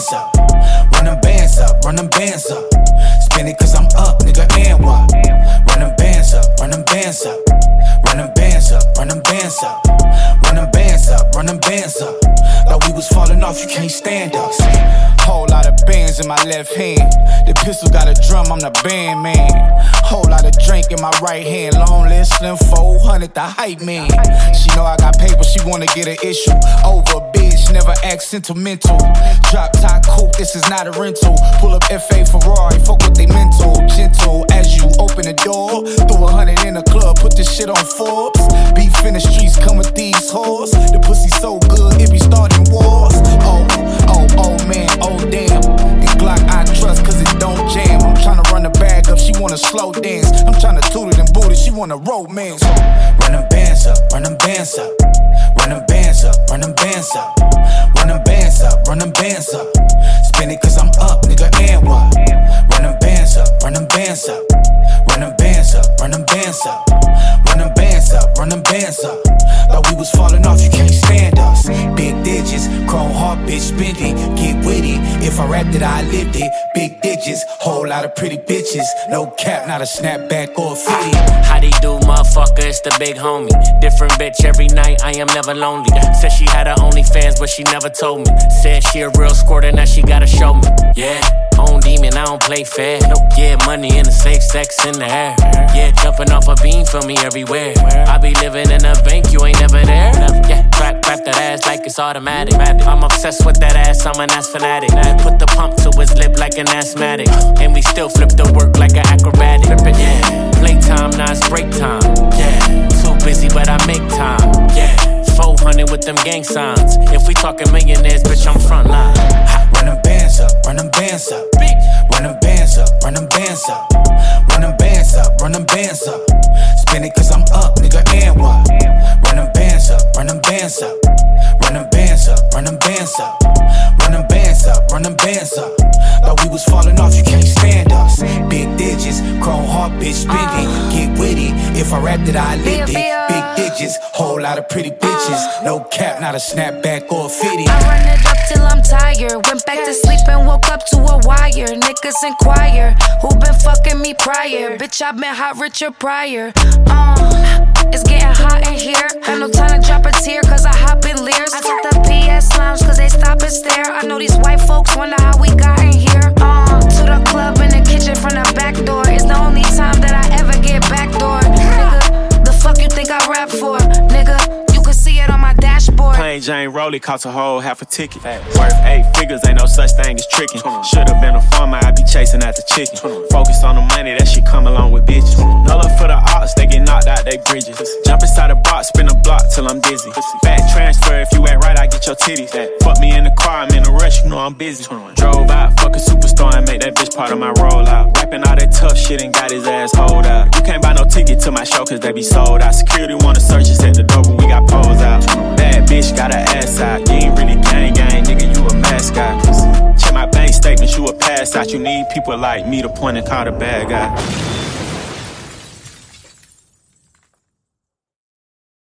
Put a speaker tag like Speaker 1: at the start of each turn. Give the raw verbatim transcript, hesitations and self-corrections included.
Speaker 1: bands up. Run them bands up, run them bands up. Spin it cause I'm up, nigga, and what? Run them bands up, run them bands up. Run them bands up, run them bands up. Run them bands up, run them bands up. Thought we was falling off, you can't stand us. Whole lot of bands in my left hand. The pistol got a drum, I'm the band man. Whole lot of drink in my right hand. Long list, slim four hundred, the hype man. She know I got paper, she wanna get an issue. Over bitch, never act sentimental. Drop top coupe, this is not a rental. Pull up F A Ferrari, fuck with they mental. Gentle as you open the door. Throw a hundred in the club, put this shit on Forbes. Beef in the streets, come with these whores. The pussy so good, it be starting wars. Oh, oh, oh man, oh damn. And Glock I trust cause it don't jam. I'm tryna run the bag up, she wanna slow dance. I'm tryna toot it and boot it, she wanna romance. Run them bands up, run them bands up. Run them bands up, run them bands up. Run them bands up, run them bands up. Spin it cause I'm up, nigga, and what? Run them bands up, run them bands up. Run them bands up, run them bands up. Run them bands up, run them bands up. Thought we was falling off, you can't stand us. Big digits, chrome heart, bitch, spend it. Get witty, if I rapped it, I lived it. Big digits, whole lot of pretty bitches. No cap, not a snapback or a fitty.
Speaker 2: How they do, motherfucker, it's the big homie. Different bitch every night, I am never lonely. Said she had her OnlyFans, but she never told me. Said she a real squirter, now she gotta show me. Yeah, own demon, I don't play fair. Nope. Yeah, money in the safe, sex in the air. Yeah, jumping off a beam for me everywhere. I be living in a bank, you ain't never there. Yeah, clap, clap that ass like it's automatic. I'm obsessed with that ass, I'm an ass fanatic. Put the pump to his lip like an asthmatic. And we still flip the work like an acrobatic. Yeah, playtime, now it's break time. Yeah, too busy but I make time. Yeah, four hundred with them gang signs. If we talking millionaires, bitch, I'm front line.
Speaker 1: Run them bands up, run them bands up. Run them bands up, run them bands up. Run them bands up, run them bands up. Spin it cause I'm up, nigga, and what? Run them bands up, run them bands up. Run them bands up, run them bands up. Run them bands up, run them bands up. Thought we was falling off, you can't stand us. Big digits, chrome heart, bitch, spin it. Get witty, if I rapped it, I lived it. Big digits, whole lot of pretty bitches. No cap, not a snapback or a fitty.
Speaker 3: I run it up till I'm tired. Went back to sleep and woke up to a wire. Niggas inquire, who been fucking me prior? Bitch, I been hot Richard Pryor. Uh, it's getting hot in here. Got no time to drop a tear cause I hop in Lears. I took the P S lounge cause they stop and stare. I know these white folks wonder how we got in here. Uh, to the club in the kitchen from the back door. It's the only time that I ever get backdoor. Nigga, the fuck you think I rap for? Nigga, you can see it on my dashboard.
Speaker 4: Plain Jane Rollie cost a whole half a ticket. Worth eight figures, ain't no such thing as tricking. Should've been a farmer, I be chasing after chicken. Focus on the money, that shit come along with bitches. No love for the ops, they get knocked out they bridges. Jump inside the box, spin a block till I'm dizzy. Back transfer, if you act right, I get your titties. Fuck me in the car, I'm in a rush, you know I'm busy. Drove out, fuck a superstar and make that bitch part of my rollout. Rapping all that tough shit and got his ass hold out. You can't buy no ticket to my show cause they be sold out. Security wanna search us at the door when we got poles out. Bad bitch got her ass out. You ain't really gang gang, nigga, you a mascot. Check my bank statements, you a pass out. You need people like me to point and call the bad guy.